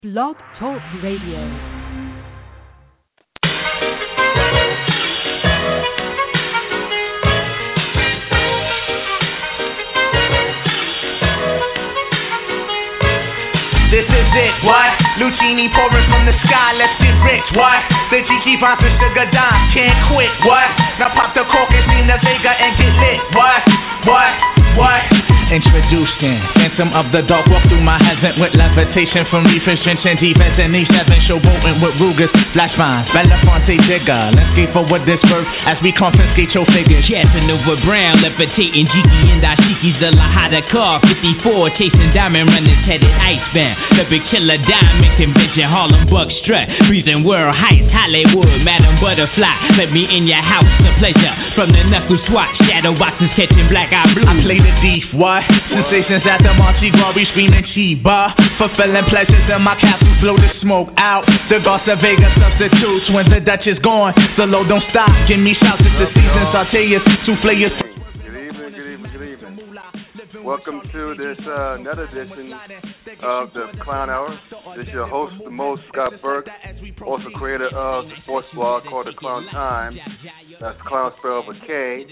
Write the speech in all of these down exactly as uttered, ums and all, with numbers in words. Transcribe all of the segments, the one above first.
Blog Talk Radio. This is it, what? Lucini pouring from the sky, let's get rich, what? The Gigi vibes with sugar dimes, can't quit, what? Now pop the cork and see the Vega and get lit, what? What? What? Introducing Phantom of the Dark, walk through my heaven with levitation from reefers, drenching defense and E seven, showboating with Rugas, flash vines, Belafonte Digger. Let's skate forward this verse as we confiscate your figures. Casanova Brown, levitating Jiki and Dashiki's the Lahada car, fifty-four, chasing diamond runners, headed icebound. The big killer diamond convention, Harlem Buck strut, breathing world heights, Hollywood, Madam Butterfly. Let me in your house, the pleasure from the knuckle swat, shadow boxes catching black eye blue. I play the thief, what? Sensations at the Marchi Glory, screaming Chiba. Fulfilling pleasures in my capsule, blow the smoke out. The Garza Vega substitutes when the Dutch is gone. The low don't stop, give me shouts, it's the season. Sauteas, souffleurs. Good evening, good evening, good evening. Welcome to this uh, another edition of the Clown Hour. This is your host, the most Scott Burke, also creator of the sports blog called The Clown Times. That's Clown spelled with a K.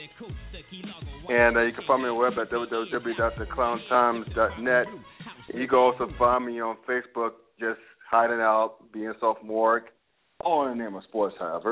And uh, you can find me on the web at w w w dot the clown times dot net. You can also find me on Facebook, just hiding out, being sophomoric, all in the name of sports, however.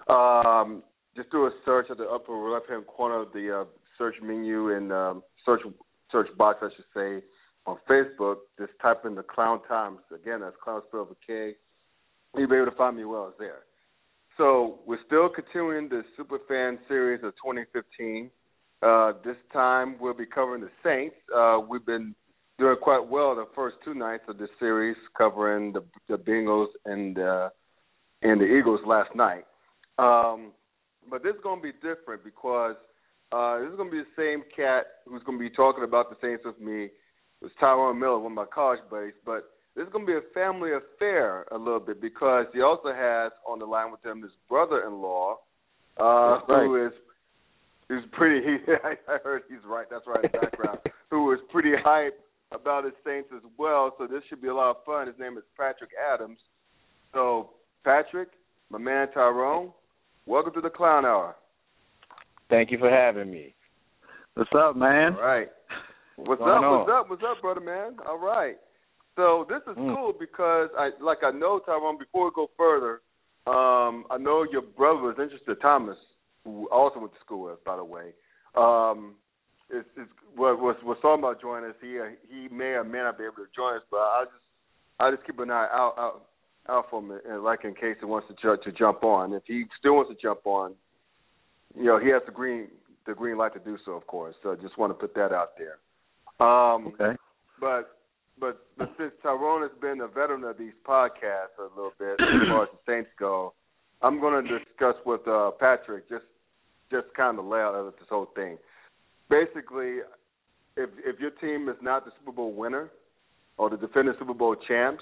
Um, just do a search at the upper left-hand corner of the uh, search menu and um, search search box, I should say, on Facebook. Just type in the Clown Times. Again, that's Clown spelled with a K. You'll be able to find me well as there. So we're still continuing the Superfan series of twenty fifteen. Uh, this time we'll be covering the Saints. Uh, we've been doing quite well the first two nights of this series, covering the, the Bengals and uh, and the Eagles last night. Um, but this is going to be different because uh, this is going to be the same cat who's going to be talking about the Saints with me. It was Tyrone Miller, one of my college buddies. But this is going to be a family affair a little bit because he also has on the line with him his brother-in-law, uh, right. who is He's pretty. He, I heard he's right. That's right in the background. Who was pretty hyped about his Saints as well. So this should be a lot of fun. His name is Patrick Adams. So Patrick, my man Tyrone, welcome to the Clown Hour. Thank you for having me. What's up, man? All right. What's What's up? on? What's up? What's up, brother, man? All right. So this is mm. cool because I like I know Tyrone. Before we go further, um, I know your brother was interested, Thomas, who also went to school with, by the way, um, is, is was was was talking about joining us. He uh, he may or may not be able to join us, but I just I just keep an eye out out, out for him, and like in case he wants to ju- to jump on. If he still wants to jump on, you know, he has the green the green light to do so, of course. So just want to put that out there. Um, okay. But but but since Tyrone has been a veteran of these podcasts a little bit as far as the Saints go, I'm going to discuss with uh, Patrick just. Just kind of lay out of this whole thing. Basically, if if your team is not the Super Bowl winner or the defending Super Bowl champs,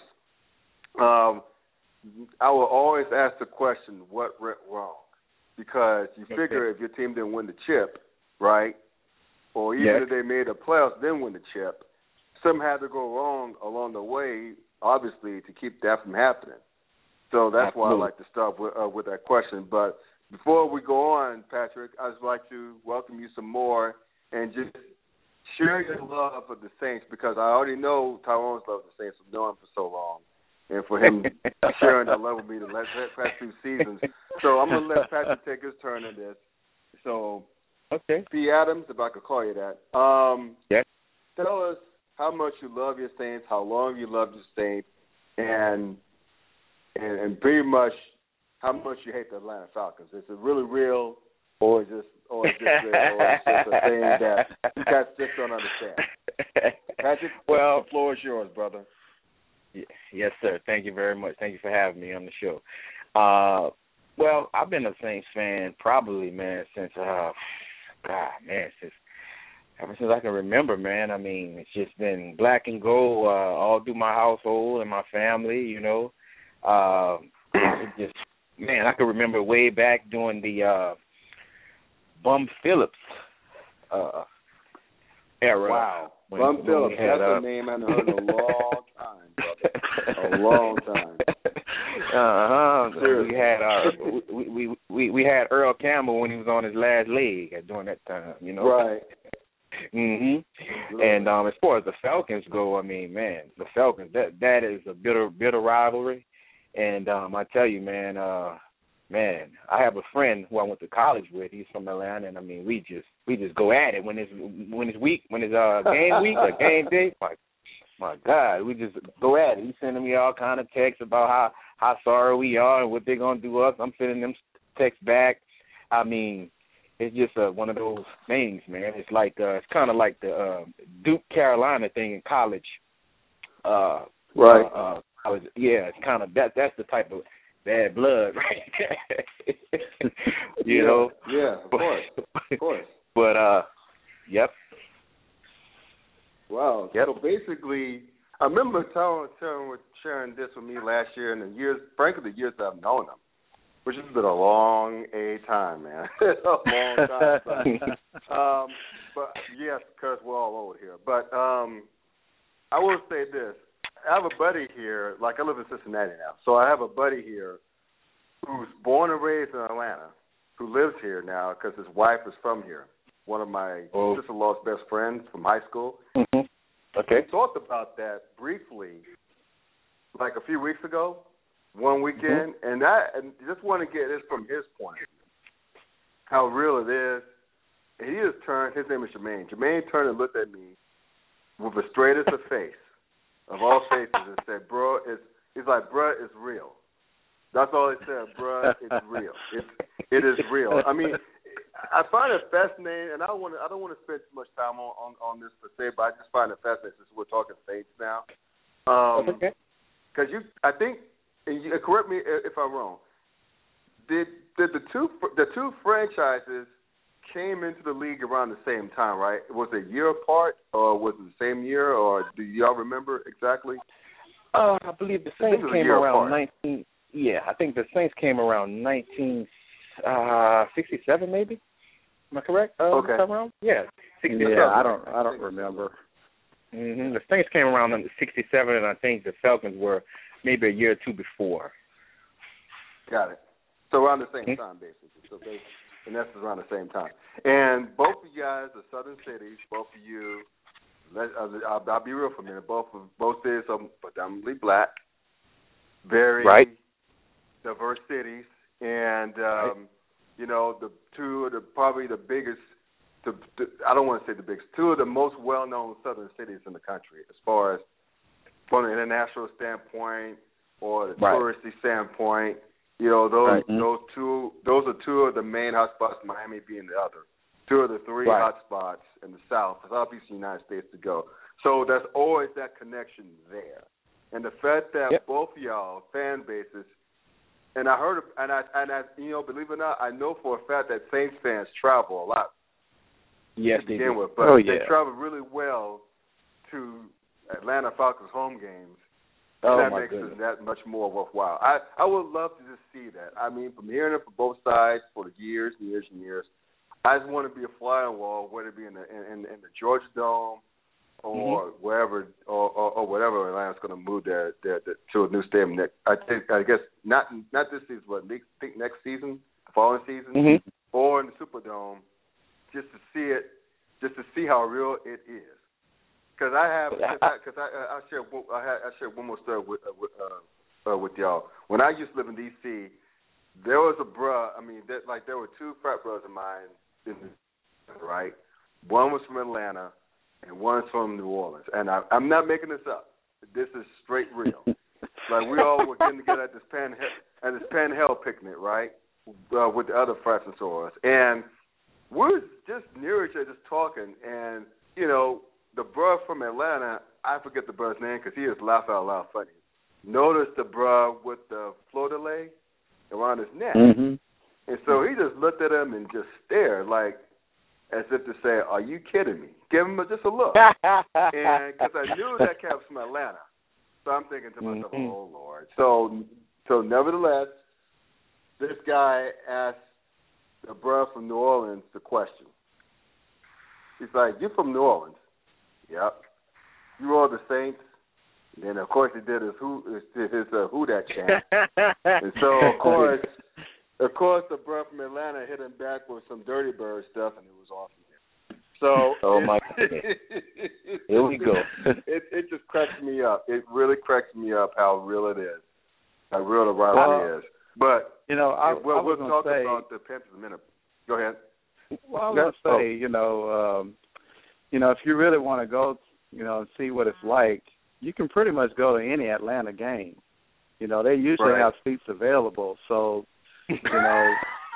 um, I will always ask the question, what went wrong? Because you figure if your team didn't win the chip, right, or even yes. if they made the playoffs, didn't win the chip, something had to go wrong along the way, obviously, to keep that from happening. So that's Absolutely. why I like to start with, uh, with that question. But before we go on, Patrick, I'd just like to welcome you some more and just share your love for the Saints because I already know Tyrone's love for the Saints from knowing him for so long. And for him sharing that love with me the last, past two seasons. So I'm going to let Patrick take his turn in this. So, okay. P. Adams, if I could call you that, um, yes. tell us how much you love your Saints, how long you love your Saints, and and, and pretty much how much you hate the Atlanta Falcons. Is it really real, or is this, or is this, or is this a thing that you guys just don't understand? Patrick, well, the floor is yours, brother. Yes, sir. Thank you very much. Thank you for having me on the show. Uh, well, I've been a Saints fan probably, man, since, uh, God, man, since ever since I can remember, man. I mean, it's just been black and gold uh, all through my household and my family, you know. Uh, it just, man, I can remember way back during the uh, Bum Phillips uh, era. Wow. When, Bum when Phillips, had, that's uh, a name I haven't heard in a long time. A long time. Uh huh. We had our we, we we we had Earl Campbell when he was on his last leg during that time. You know. Right. Mhm. And um, as far as the Falcons go, I mean, man, the Falcons that that is a bitter bitter rivalry. And um, I tell you, man, uh, man, I have a friend who I went to college with. He's from Atlanta, and I mean, we just we just go at it when it's when it's week when it's uh game week or game day. My my God, we just go at it. He's sending me all kind of texts about how how sorry we are and what they're gonna do us. I'm sending them texts back. I mean. It's just uh, one of those things, man. It's like uh, it's kind of like the uh, Duke Carolina thing in college. Uh, right. Uh, uh, college. Yeah, it's kind of that. That's the type of bad blood, right? you yeah. know. Yeah, of course, of course. But uh, yep. Wow. Yep. So basically, I remember telling, telling, sharing this with me last year, and the years, frankly, the years that I've known them. Which has been a long a time, man. a long time. um, but yes, because we're all old here. But um, I will say this: I have a buddy here. Like I live in Cincinnati now, so I have a buddy here who's born and raised in Atlanta, who lives here now because his wife is from here. One of my oh. sister-in-law's best friends from high school. Mm-hmm. Okay. We talked about that briefly, like a few weeks ago. One weekend, mm-hmm. and I and just want to get this from his point of view, how real it is. And he just turned, his name is Jermaine. Jermaine turned and looked at me with the straightest of face, of all faces, and said, bro, it's, he's like, bro, it's real. That's all he said, bro, it's real. It's, it is real. I mean, I find it fascinating, and I don't want to, I don't want to spend too much time on, on, on this per se, but I just find it fascinating since we're talking Saints now. Um, okay. Because you, I think, and you, correct me if I'm wrong. Did did the two the two franchises came into the league around the same time, right? Was it a year apart, or was it the same year, or do y'all remember exactly? Uh, I believe the Saints came around nineteen. Yeah, I think the Saints came around nineteen sixty-seven, maybe. Am I correct? Uh, okay. Around? Yeah, sixty-seven. Yeah, I don't I don't remember. Mm-hmm. The Saints came around in sixty-seven, and I think the Falcons were maybe a year or two before. Got it. So around the same mm-hmm. time, basically. So they, and that's around the same time. And both of you guys are Southern cities. Both of you, let, I'll, I'll be real for a minute. Both of both cities are predominantly black, very right. diverse cities, and um, right. you know the two of the probably the biggest. The, the, I don't want to say the biggest. Two of the most well-known Southern cities in the country, as far as from an international standpoint or the right. touristy standpoint, you know, those right. those two those are two of the main hotspots, Miami being the other. Two of the three right. hotspots in the South, the Southeastern United States to go. So there's always that connection there. And the fact that yep. both of y'all fan bases, and I heard, and I, and I, you know, believe it or not, I know for a fact that Saints fans travel a lot. Yes, to they begin do. with, but oh, they yeah. travel really well to Atlanta Falcons home games. Oh, that my makes goodness. it that much more worthwhile. I, I would love to just see that. I mean, from hearing it from both sides for years and years and years, I just want to be a fly on the wall, whether it be in the in, in the Georgia Dome or mm-hmm. wherever or, or, or whatever Atlanta's going to move their, their, their to a new stadium. Next, I think I guess not not this season, but I think next season, the following season, mm-hmm. or in the Superdome, just to see it, just to see how real it is. Because I have, because I, I, I share, I, had, I share one more story with uh, with, uh, uh, with y'all. When I used to live in D C, there was a bruh. I mean, that, like there were two frat brothers of mine, in the, right? One was from Atlanta, and one's from New Orleans. And I, I'm not making this up. This is straight real. Like we all were getting together at this Pan at this Pan Hell picnic, right, uh, with the other frats and sorors, and we were just near each other, just talking, and you know. The bruh from Atlanta, I forget the bruh's name because he is laugh out loud funny. Noticed the bruh with the fleur-de-lis around his neck. Mm-hmm. And so he just looked at him and just stared like as if to say, are you kidding me? Give him just a look. And because I knew that cat was from Atlanta. So I'm thinking to myself, mm-hmm. oh, Lord. So, so nevertheless, this guy asked the bruh from New Orleans the question. He's like, you're from New Orleans. Yep. You are the Saints? Then of course he did his who his, his uh, who that chant, and so of course, of course the brother from Atlanta hit him back with some Dirty Bird stuff, and it was awesome. So, oh my goodness. Here we go. It it just cracks me up. It really cracks me up how real it is, how real the rivalry well, is. But you know, I, we'll, I was we'll talk say, about the Panthers in a minute. Go ahead. Well, I was going to say, oh. you know, um, you know, if you really want to go, you know, and see what it's like, you can pretty much go to any Atlanta game. You know, they usually right. have seats available, so you know.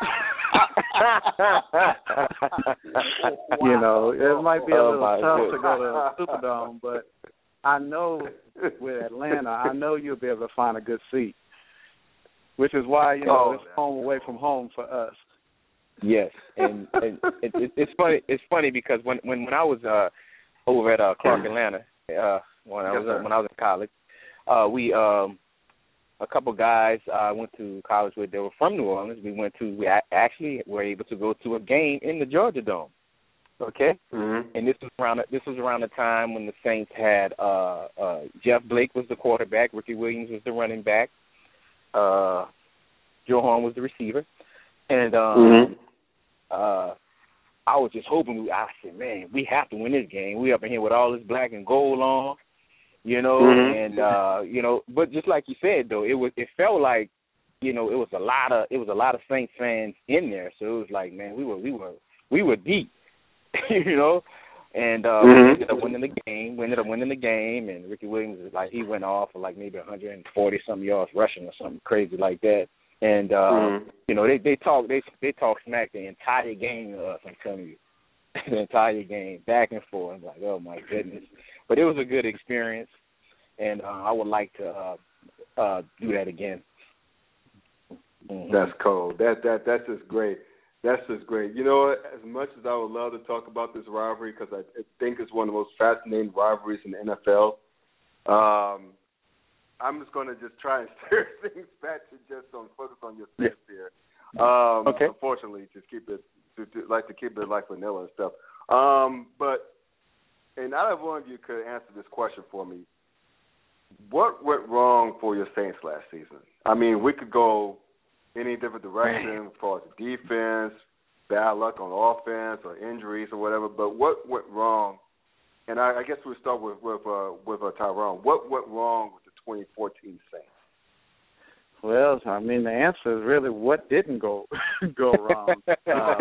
You know, it might be a little oh tough goodness. to go to the Superdome, but I know with Atlanta, I know you'll be able to find a good seat, which is why, you know, oh, it's home away from home for us. Yes, and, and it, it, it's funny. It's funny because when when, when I was uh, over at uh, Clark, Atlanta, uh, when I was yes, uh, when I was in college, uh, we um, a couple guys I uh, went to college with. They were from New Orleans. We went to. We actually were able to go to a game in the Georgia Dome. Okay, mm-hmm. and this was around this was around the time when the Saints had uh, uh, Jeff Blake was the quarterback, Ricky Williams was the running back, uh, Joe Horn was the receiver, and um, mm-hmm. uh, I was just hoping. We, I said, man, we have to win this game. We up in here with all this black and gold on, you know, mm-hmm. and uh, you know. But just like you said, though, it was it felt like, you know, it was a lot of it was a lot of Saints fans in there. So it was like, man, we were we were we were deep. You know, and uh, mm-hmm. we ended up winning the game. We ended up winning the game, and Ricky Williams was like he went off for like maybe one hundred forty some yards rushing or something crazy like that. And uh, mm-hmm. you know, they they talk they they talk smack the entire game to us. I'm telling you, the entire game, back and forth. I'm like, oh my goodness. But it was a good experience, and uh, I would like to uh, uh, do that again. Mm-hmm. That's cool. That that that's just great. That's just great. You know what? As much as I would love to talk about this rivalry, because I think it's one of the most fascinating rivalries in the N F L, um, I'm just going to just try and steer things back to just on focus on your Saints here. Um, okay. Unfortunately, just keep it to, to, like to keep it like vanilla and stuff. Um, but and either one of you could answer this question for me. What went wrong for your Saints last season? I mean, we could go any different direction as far as defense, bad luck on offense, or injuries or whatever. But what went wrong? And I, I guess we'll start with with uh, with uh, Tyrone. What went wrong with the twenty fourteen Saints? Well, I mean, the answer is really what didn't go go wrong. Uh,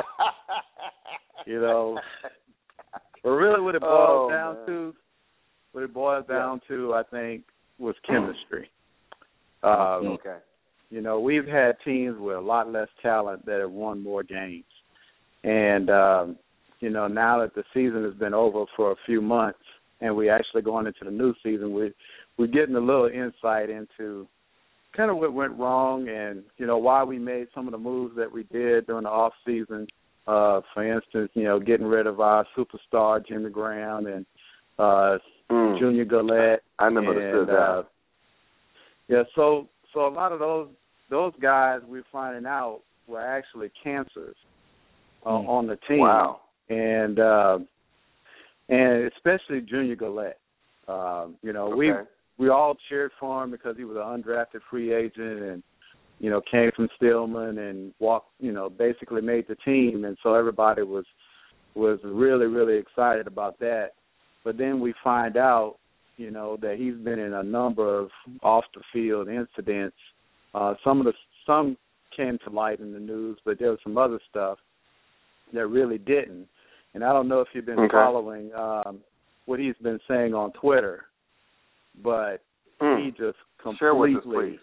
you know, but really, what it boils oh, down man. to, what it boils down yeah. to, I think, was chemistry. Um, okay. You know, we've had teams with a lot less talent that have won more games. And, um, you know, now that the season has been over for a few months and we're actually going into the new season, we, we're getting a little insight into kind of what went wrong and, you know, why we made some of the moves that we did during the off season. Uh, for instance, you know, getting rid of our superstar, Jimmy Graham, and uh, mm. Junior Galette. I never understood that. Uh, yeah, so... So a lot of those those guys we're finding out were actually cancers uh, mm. on the team. Wow. And uh, and especially Junior Galette. Uh, you know, okay. we we all cheered for him because he was an undrafted free agent and, you know, came from Stillman and walked, you know, basically made the team. And so everybody was was really, really excited about that. But then we find out, you know, that he's been in a number of off-the-field incidents. Uh, some of the some came to light in the news, but there was some other stuff that really didn't. And I don't know if you've been okay. following um, what he's been saying on Twitter, but mm. he just completely. Share with us, please.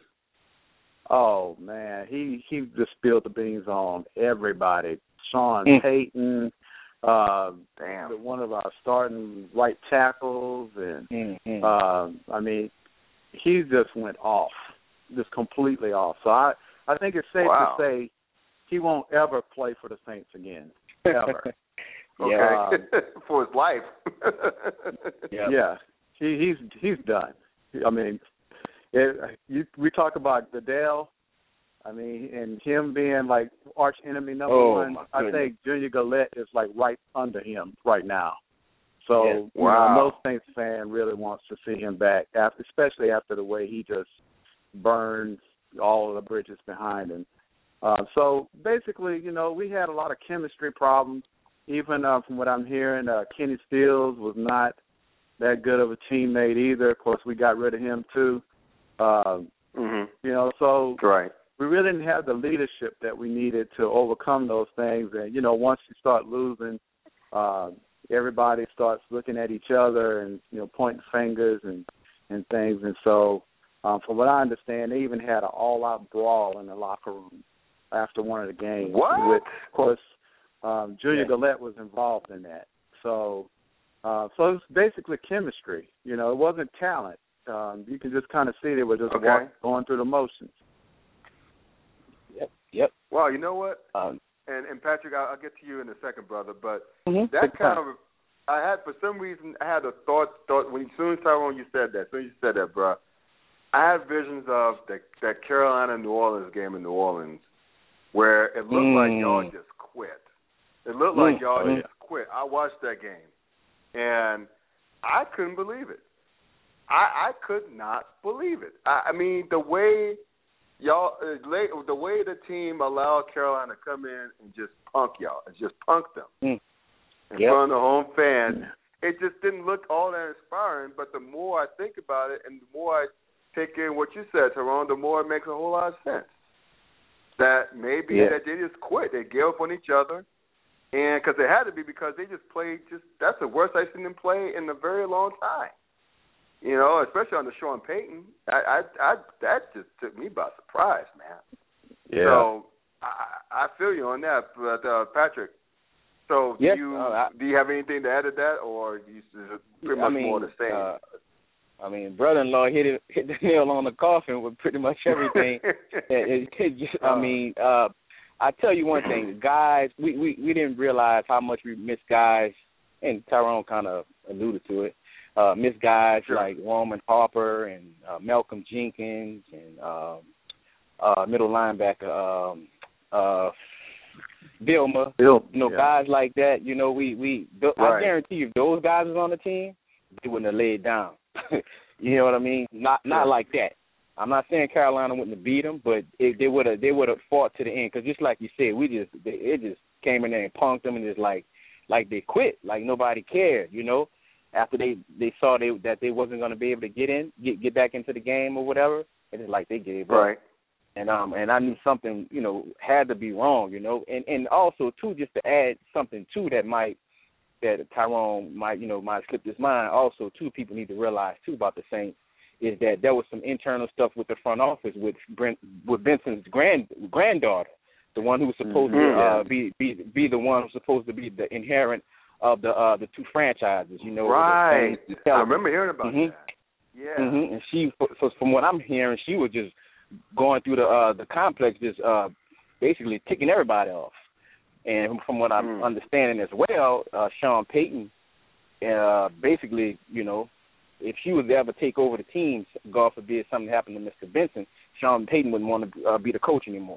Oh man, he he just spilled the beans on everybody. Sean mm. Payton. Uh, Damn. The, one of our starting right tackles, and mm-hmm. uh, I mean, he just went off, just completely off. So I, I think it's safe wow. to say he won't ever play for the Saints again, ever. okay, um, for his life. yep. Yeah, he, he's he's done. I mean, it, you, we talk about Goodell. I mean, and him being like arch enemy number oh, one, I think Junior Galette is like right under him right now. So, yeah. you Wow. know, no Saints fan really wants to see him back, after, especially after the way he just burned all of the bridges behind him. Uh, so, basically, you know, we had a lot of chemistry problems. Even uh, from what I'm hearing, uh, Kenny Stills was not that good of a teammate either. Of course, we got rid of him, too. Uh, Mhm. you know, so Right. we really didn't have the leadership that we needed to overcome those things. And, you know, once you start losing, uh, everybody starts looking at each other and, you know, pointing fingers and, and things. And so, um, from what I understand, they even had an all-out brawl in the locker room after one of the games. What? With, of course, um, Julia Yeah. Gillette was involved in that. So, uh, so it was basically chemistry. You know, it wasn't talent. Um, you can just kind of see they were just Okay. walk, going through the motions. Yep. Yep. Well, you know what? Um, And and Patrick, I'll, I'll get to you in a second, brother. But Mm-hmm. that kind of, I had for some reason, I had a thought. Thought when as soon as Tyrone you said that, as soon as you said that, bro, I had visions of that that Carolina New Orleans game in New Orleans, where it looked Mm. like y'all just quit. It looked like Mm. y'all Mm. just quit. I watched that game, and I couldn't believe it. I I could not believe it. I, I mean, the way y'all, uh, late, the way the team allowed Carolina to come in and just punk y'all, and just punk them Mm. in Yep. front of the home fans, it just didn't look all that inspiring. But the more I think about it, and the more I take in what you said, Tyrone, the more it makes a whole lot of sense. That maybe Yeah. that they just quit. They gave up on each other, and because it had to be because they just played. Just that's the worst I've seen them play in a very long time. You know, especially on the Sean Payton. I, I, I, that just took me by surprise, man. Yeah. So I, I feel you on that, but uh, Patrick. So do Yeah, you uh, I- do you have anything to add to that, or you, is it pretty I much mean, more the same? Uh, I mean, brother-in-law hit it, hit the nail on the coffin with pretty much everything. it, it, it just, I mean, uh, I tell you one thing, guys, we, we, we didn't realize how much we miss guys, and Tyrone kind of alluded to it. Uh, miss guys Sure. like Roman Harper and uh, Malcolm Jenkins and um, uh, middle linebacker um, uh, Vilma. Bill, You know, yeah. guys like that. You know, we we. th- Right. I guarantee you, if those guys was on the team, they wouldn't have laid down. You know what I mean? Not not Sure. like that. I'm not saying Carolina wouldn't have beat them, but it, they would have they would have fought to the end. Because just like you said, we just they, it just came in there and punked them and just like like they quit, like nobody cared. You know, after they, they saw they that they wasn't going to be able to get in, get get back into the game or whatever, it's just like they gave up. Right. And um and I knew something, you know, had to be wrong, you know. And and also too, just to add something too that might that Tyrone might, you know, might slip his mind. Also too, people need to realize too about the Saints is that there was some internal stuff with the front office with Brent, with Benson's grand granddaughter, the one who was supposed Mm-hmm. to uh, be be be the one who's supposed to be the inherent of the uh, the two franchises, you know. Right. The I remember hearing about Mhm. that. Yeah. Mm-hmm. And she, so from what I'm hearing, she was just going through the uh, the complex, just uh, basically ticking everybody off. And from what I'm Mm. understanding as well, uh, Sean Payton, uh, basically, you know, if she was to ever take over the team, God forbid something happened to Mister Benson, Sean Payton wouldn't want to uh, be the coach anymore.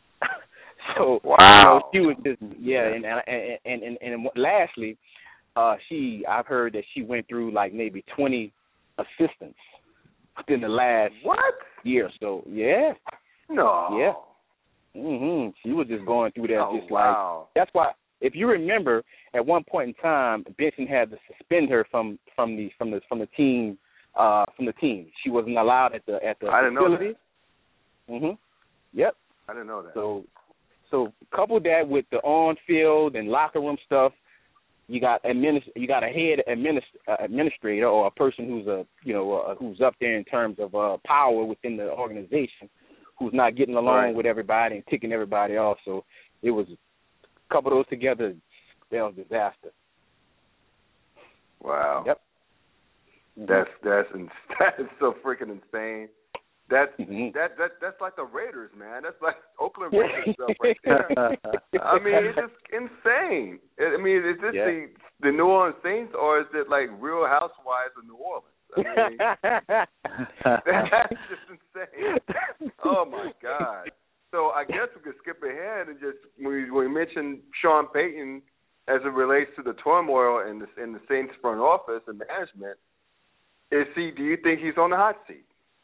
So, wow. you know, she was just, yeah, and and and and, and lastly, uh, she, I've heard that she went through like maybe twenty assistants within the last What? year or so. Yeah, No. yeah. Mhm. She was just going through that, Oh, just like wow. that's why. If you remember, at one point in time, Benson had to suspend her from from the from the from the team uh, from the team. She wasn't allowed at the at the I didn't know facility. Mhm. Yep. I didn't know that. So, so couple that with the on-field and locker room stuff, you got administ- you got a head administ- uh, administrator or a person who's a you know uh, who's up there in terms of uh, power within the organization, who's not getting along Right. with everybody and ticking everybody off. So it was a couple of those together, that was a disaster. Wow. Yep. That's that's ins- that is so freaking insane. That's Mhm. that that that's like the Raiders, man. That's like Oakland Raiders stuff right there. I mean, it's just insane. I mean, is this Yeah. the the New Orleans Saints or is it like Real Housewives of New Orleans? I mean, that's just insane. Oh my God. So I guess we could skip ahead and just when we, when we mentioned Sean Payton as it relates relates to the turmoil in the in the Saints front office and management, is he? Do you think he's on the hot seat?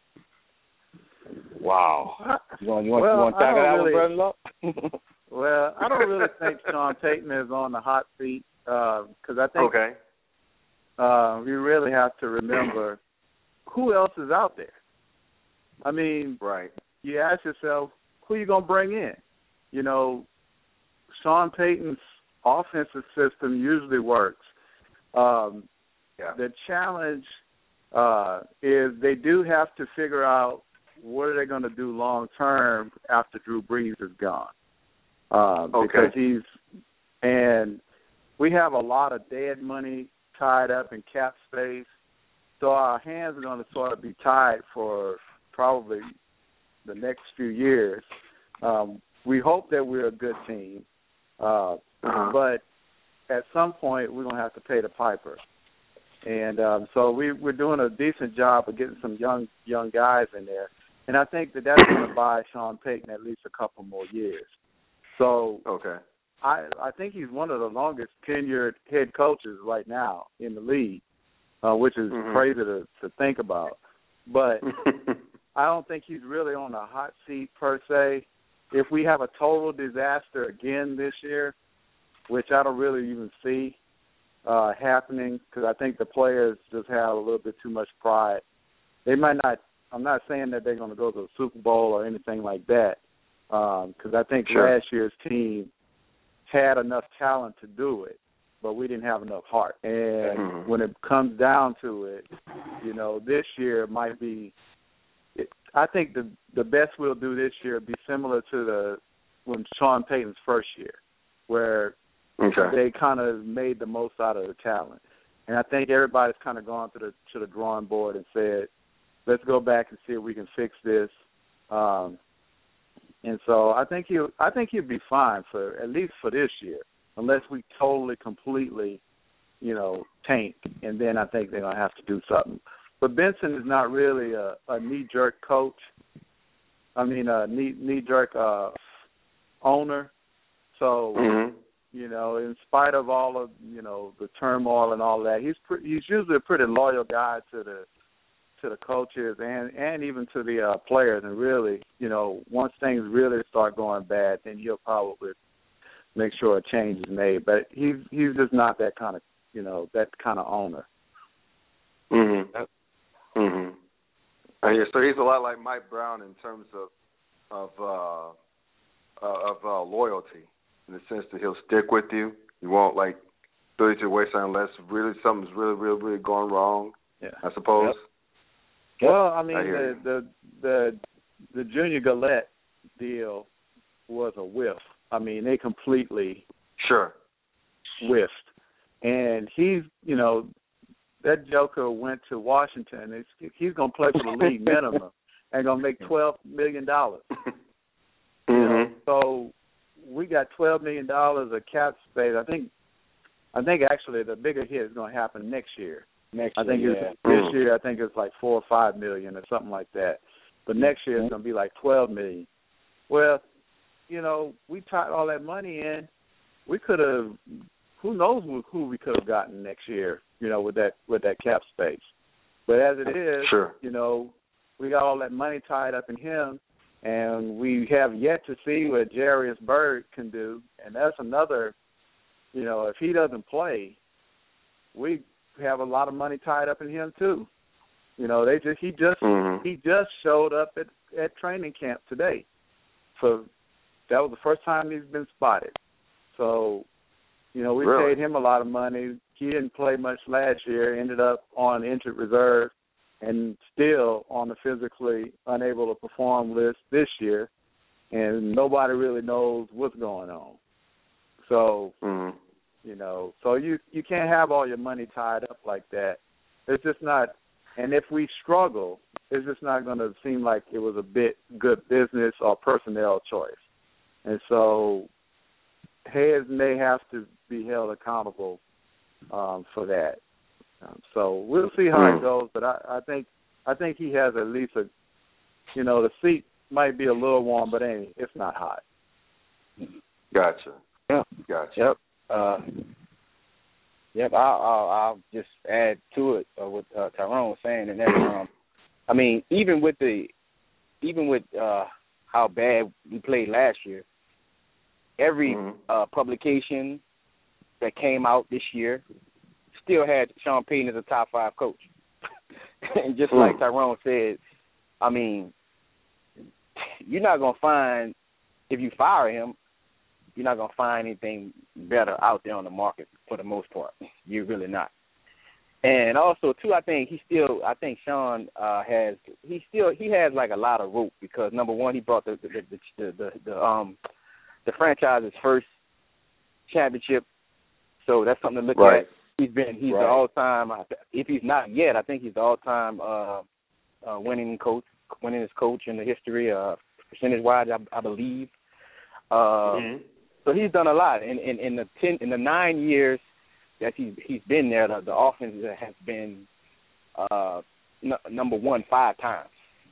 Wow. You want you want, well, you want to tackle that really, one, brother? Well, I don't really think Sean Payton is on the hot seat because uh, I think okay. uh, we really have to remember who else is out there. I mean, right. You ask yourself, who are you going to bring in? You know, Sean Payton's offensive system usually works. Um, yeah. The challenge uh, is they do have to figure out what are they going to do long term after Drew Brees is gone. Um, okay. Because he's and we have a lot of dead money tied up in cap space, so our hands are going to sort of be tied for probably the next few years. Um, we hope that we're a good team, uh, uh-huh. but at some point we're going to have to pay the piper. And um, so we, we're doing a decent job of getting some young young guys in there, and I think that that's going to buy Sean Payton at least a couple more years. So okay. I I think he's one of the longest tenured head coaches right now in the league, uh, which is mm-hmm. crazy to, to think about. But I don't think he's really on a hot seat per se. If we have a total disaster again this year, which I don't really even see uh, happening, because I think the players just have a little bit too much pride. They might not. I'm not saying that they're going to go to the Super Bowl or anything like that. Because um, I think sure. last year's team had enough talent to do it, but we didn't have enough heart. And mm-hmm. when it comes down to it, you know, this year might be it, – I think the the best we'll do this year will be similar to the when Sean Payton's first year, where okay. they kind of made the most out of the talent. And I think everybody's kind of gone to the to the drawing board and said, let's go back and see if we can fix this. Um And so I think he'll I think he'll be fine for at least for this year, unless we totally, completely, you know, tank, and then I think they're gonna have to do something. But Benson is not really a, a knee jerk coach. I mean, a knee knee jerk uh, owner. So mm-hmm. you know, in spite of all of you know the turmoil and all that, he's pre- he's usually a pretty loyal guy to the. to the coaches and, and even to the uh, players. And really, you know, once things really start going bad, then he'll probably make sure a change is made. But he's he's just not that kind of, you know, that kind of owner. Mm-hmm. Mm-hmm. Uh, yeah, so he's a lot like Mike Brown in terms of of uh, uh, of uh, loyalty, in the sense that he'll stick with you. He won't, like, throw you to the wayside unless really something's really, really, really going wrong, yeah. I suppose. Yep. Well, I mean, I the, the the the Junior Gillette deal was a whiff. I mean, they completely sure whiffed. And he's, you know, that joker went to Washington. It's, he's going to play for the league minimum and going to make twelve million dollars. Mm-hmm. You know, so we got twelve million dollars of cap space. I think, I think actually the bigger hit is going to happen next year. Next I think year, it's, yeah. this year I think it's like four or five million or something like that. But next year it's going to be like twelve million. Well, you know, we tied all that money in. We could have. Who knows who we could have gotten next year? You know, with that with that cap space. But as it is, sure. you know, we got all that money tied up in him, and we have yet to see what Jarius Byrd can do. And that's another. You know, if he doesn't play, we have a lot of money tied up in him too. You know, they just he just mm-hmm. he just showed up at, at training camp today. So that was the first time he's been spotted. So, you know, we really? paid him a lot of money. He didn't play much last year, ended up on injured reserve and still on the physically unable to perform list this year, and nobody really knows what's going on. So, mm-hmm. you know, so you, you can't have all your money tied up like that. It's just not, and if we struggle, it's just not going to seem like it was a bit good business or personnel choice. And so heads may have to be held accountable um, for that. Um, so we'll see how mm. it goes, but I, I think I think he has at least a, you know, the seat might be a little warm, but ain't it's not hot. Gotcha. Yeah. Gotcha. Yep. Uh, Yep, I'll, I'll, I'll just add to it uh, what uh, Tyrone was saying, and that um, I mean, even with the, even with uh, how bad we played last year, every mm-hmm. uh, publication that came out this year still had Sean Payton as a top five coach, and just mm. like Tyrone said, I mean, you're not gonna find if you fire him. You're not going to find anything better out there on the market for the most part. You're really not. And also, too, I think he still, I think Sean uh, has, he still, he has like a lot of rope because, number one, he brought the the the, the, the, the um the franchise's first championship. So that's something to look right. at. He's been, he's right. the all-time, if he's not yet, I think he's the all-time uh, uh, winning coach, winningest coach in the history, uh, percentage-wise, I, I believe. Uh, mm-hmm. So he's done a lot. In, in, in the ten, in the nine years that he's he's been there, the, the offense has been uh, n- number one five times.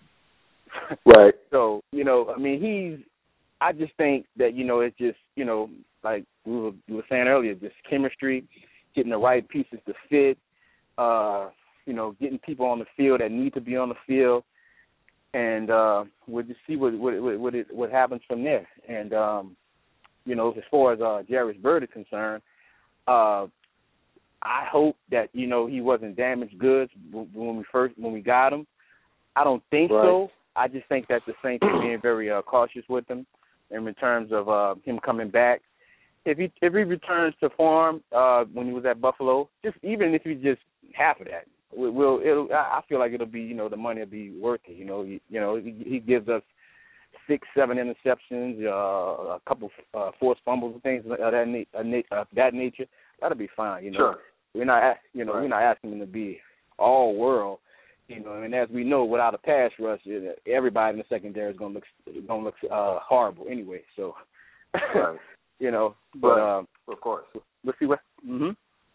Right. So you know, I mean, he's. I just think that you know, it's just you know, like we were, we were saying earlier, just chemistry, getting the right pieces to fit. Uh, you know, getting people on the field that need to be on the field, and uh, we'll just see what what what what, it, what happens from there. And um, you know, as far as uh, Jairus Byrd is concerned, uh, I hope that you know he wasn't damaged goods when we first when we got him. I don't think right. so. I just think that the Saints are being very uh, cautious with him in terms of uh, him coming back. If he if he returns to form uh, when he was at Buffalo, just even if he's just half of that, we'll it'll, I feel like it'll be you know the money will be worth it. You know, he, you know he, he gives us six, seven interceptions, uh, a couple uh, forced fumbles and things of that, na- uh, that nature. That'll be fine. You know, sure. we're not, you know, right. we're not asking him to be all world. You know, and as we know, without a pass rush, everybody in the secondary is gonna look gonna look uh, horrible anyway. So, right. you know, but right. um, of course, let's see what. Mm-hmm.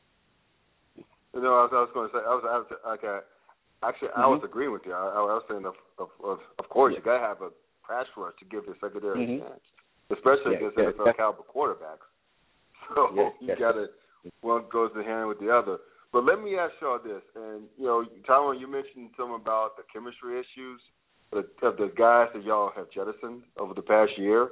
You know, I was, I was going to say, I was, I was okay. Actually, mm-hmm. I was agreeing with you. I, I was saying, of, of, of, of course, yeah. you got to have a pass rush to give the secondary mm-hmm. a chance, especially yeah, against yeah, N F L caliber quarterbacks. So yeah, you yeah. got to one goes to hand with the other. But let me ask y'all this, and you know, Tyrone, you mentioned some about the chemistry issues of the, of the guys that y'all have jettisoned over the past year.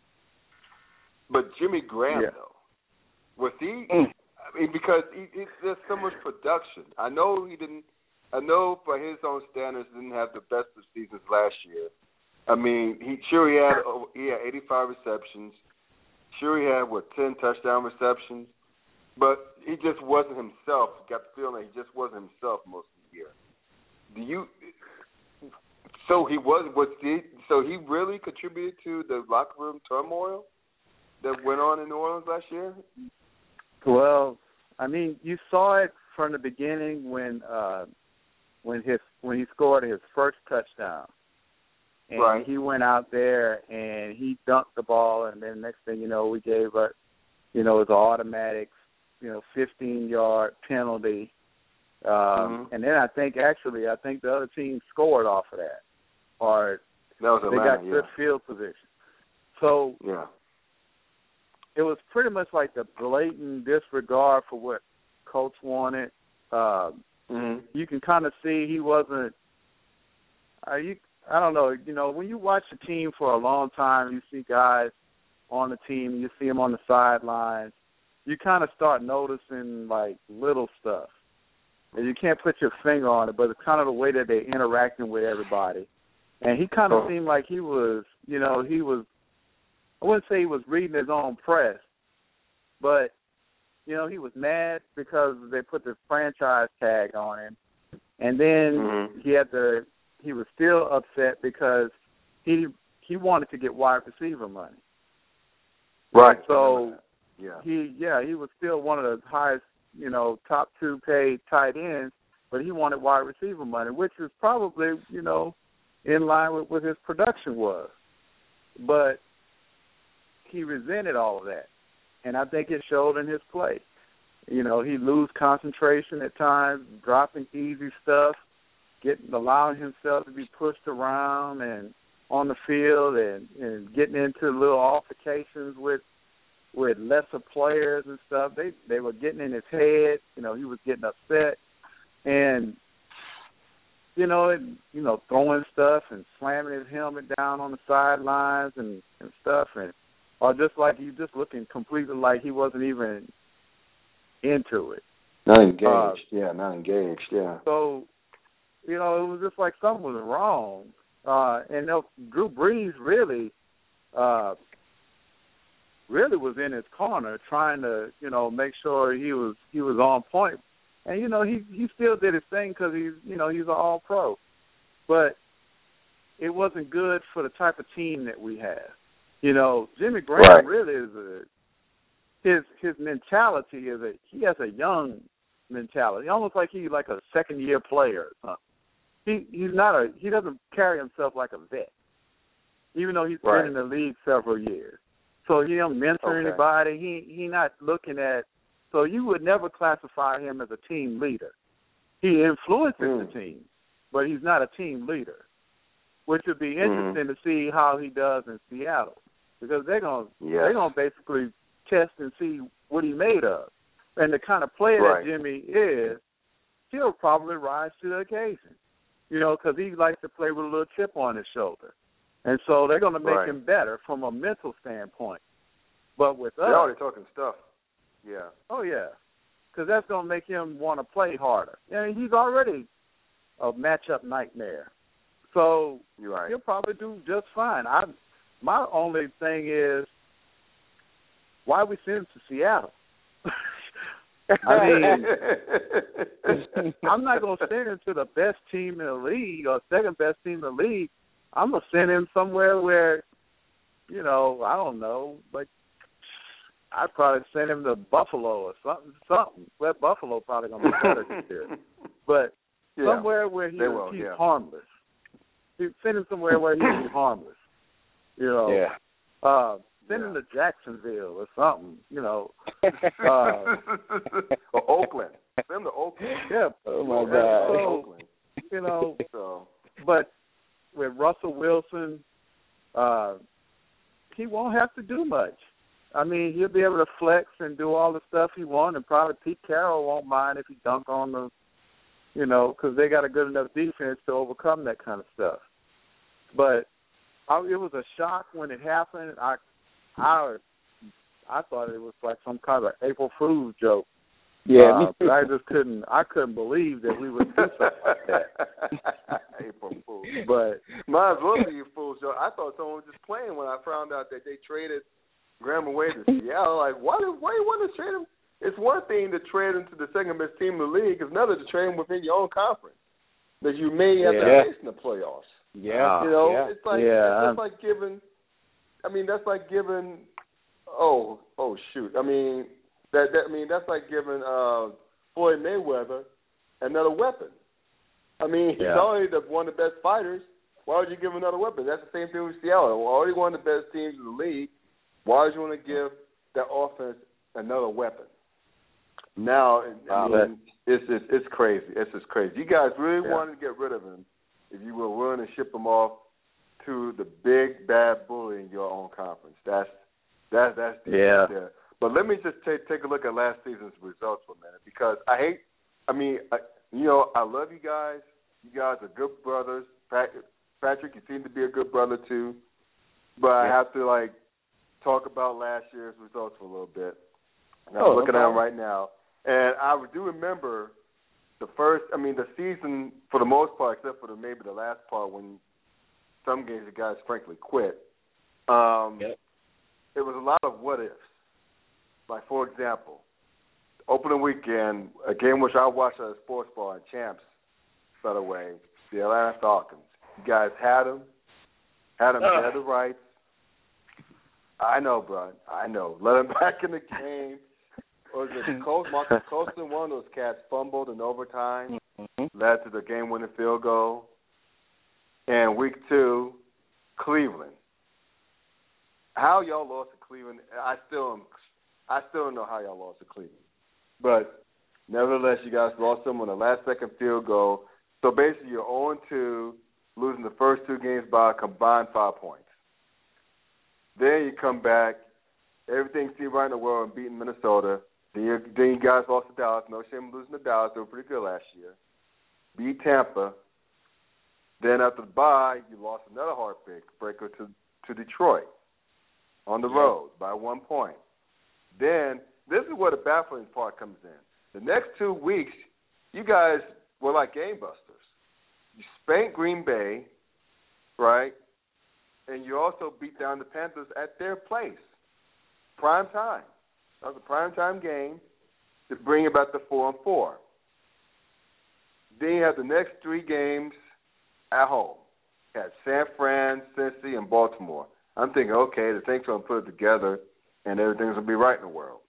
But Jimmy Graham, yeah. though, was he? Mm. I mean, because he, he, there's so much production. I know he didn't. I know by his own standards, didn't have the best of seasons last year. I mean, he sure he had he had eighty-five receptions. Sure he had what ten touchdown receptions. But he just wasn't himself. Got the feeling he just wasn't himself most of the year. Do you? So he was. Was he? So he really contributed to the locker room turmoil that went on in New Orleans last year. Well, I mean, you saw it from the beginning when uh, when his when he scored his first touchdown, and right. he went out there and he dunked the ball, and then next thing you know, we gave up, you know, it was an automatic. You know, fifteen-yard penalty, um, mm-hmm. and then I think actually I think the other team scored off of that, or that was they Atlanta, got yeah. good field position. So yeah, it was pretty much like the blatant disregard for what Coach wanted. Um, mm-hmm. You can kind of see he wasn't. Uh, you, I don't know. You know, when you watch a team for a long time, you see guys on the team, you see them on the sidelines. You kind of start noticing, like, little stuff. And you can't put your finger on it, but it's kind of the way that they're interacting with everybody. And he kind of oh. seemed like he was, you know, he was, I wouldn't say he was reading his own press, but, you know, he was mad because they put the franchise tag on him. And then mm-hmm. he had to, he was still upset because he he wanted to get wide receiver money. Right. So... Yeah. He yeah, he was still one of the highest, you know, top two paid tight ends, but he wanted wide receiver money, which is probably, you know, in line with what his production was. But he resented all of that. And I think it showed in his play. You know, he lose concentration at times, dropping easy stuff, getting allowing himself to be pushed around and on the field and, and getting into little altercations with with lesser players and stuff. They they were getting in his head. You know, he was getting upset, and you know, and, you know, throwing stuff and slamming his helmet down on the sidelines and, and stuff, and or just like he just looking completely like he wasn't even into it. Not engaged. Uh, yeah, not engaged. Yeah. So, you know, it was just like something was wrong. Uh, and you know, Drew Brees really, uh, really was in his corner trying to, you know, make sure he was he was on point. And you know, he he still did his thing because he's you know he's an all pro, but it wasn't good for the type of team that we have. You know, Jimmy Graham right. really is a his his mentality is a he has a young mentality, almost like he's like a second year player or something. He he's not a he doesn't carry himself like a vet, even though he's right. been in the league several years. So he don't mentor okay. anybody. He he not looking at. So you would never classify him as a team leader. He influences mm. the team, but he's not a team leader, which would be interesting mm. to see how he does in Seattle, because they're gonna yes. they're gonna basically test and see what he's made of, and the kind of player right. that Jimmy is, he'll probably rise to the occasion, you know, because he likes to play with a little chip on his shoulder, and so they're gonna make right. him better from a mental standpoint. But with us, they're already talking stuff. Yeah. Oh, yeah, because that's going to make him want to play harder. I mean, he's already a matchup nightmare. So You're right. he'll probably do just fine. I, my only thing is, why we send him to Seattle? I mean, I'm not going to send him to the best team in the league or second best team in the league. I'm going to send him somewhere where, you know, I don't know, like, I'd probably send him to Buffalo or something. Something. Well, Buffalo probably gonna be better this year, but yeah, somewhere where he, will, he's yeah. harmless. You send him somewhere where he's harmless. You know. Yeah. Uh, send yeah. him to Jacksonville or something. You know. Uh, or Oakland. Send him to Oakland. Yeah. Oh my God. So, Oakland. You know. So. But with Russell Wilson, uh, he won't have to do much. I mean, he'll be able to flex and do all the stuff he wants, and probably Pete Carroll won't mind if he dunk on the, you know, because they got a good enough defense to overcome that kind of stuff. But I, it was a shock when it happened. I, I, I thought it was like some kind of April Fool's joke. Yeah, uh, but I just couldn't. I couldn't believe that we would do something like that. April Fool's. But might as well be a fool's joke. I thought someone was just playing when I found out that they traded Graham away to Seattle. Like, why do why do you want to trade him? It's one thing to trade him to the second best team in the league. It's another to trade him within your own conference that you may have yeah. to face in the playoffs. Yeah, you know, yeah. it's like yeah. that's like giving. I mean, that's like giving. Oh, oh shoot! I mean, that, that I mean that's like giving uh, Floyd Mayweather another weapon. I mean, yeah. he's already the, one of the best fighters. Why would you give him another weapon? That's the same thing with Seattle. We're already one of the best teams in the league. Why would you want to give that offense another weapon? Now, I mean, it's, it's it's crazy. It's just crazy. You guys really yeah. wanted to get rid of him if you were willing to ship him off to the big bad bully in your own conference. That's that's that's the yeah. there. But let me just take take a look at last season's results for a minute, because I hate. I mean, I, you know, I love you guys. You guys are good brothers. Patrick, Patrick, you seem to be a good brother too. But I have to like. talk about last year's results for a little bit. And I'm oh, looking okay. at them right now. And I do remember the first, I mean, the season, for the most part, except for the, maybe the last part when some games the guys frankly quit, um, yep. it was a lot of what-ifs. Like, for example, opening weekend, a game which I watched at a sports bar in Champs, by the way, the Atlanta Falcons. You guys had them, had them uh. dead to rights. I know, bro. I know. Let him back in the game. Or was it Coast, Marcus Colston, one of those cats fumbled in overtime, mm-hmm. led to the game-winning field goal. And week two, Cleveland. How y'all lost to Cleveland? I still, am, I still don't know how y'all lost to Cleveland. But nevertheless, you guys lost them on the last-second field goal. So basically, you're oh and two, losing the first two games by a combined five points. Then you come back everything seemed right in the world and beating Minnesota. Then you, then you guys lost to Dallas. No shame losing to Dallas. They were pretty good last year. Beat Tampa. Then after the bye, you lost another heartbreaker to, to Detroit on the road by one point. Then this is where the baffling part comes in. The next two weeks, you guys were like game busters. You spanked Green Bay, right? And you also beat down the Panthers at their place. Prime time. That was a prime time game to bring it back to four and four. Then you have the next three games at home. You had San Fran, Cincy, and Baltimore. I'm thinking, okay, the thing's going to put it together, and everything's going to be right in the world.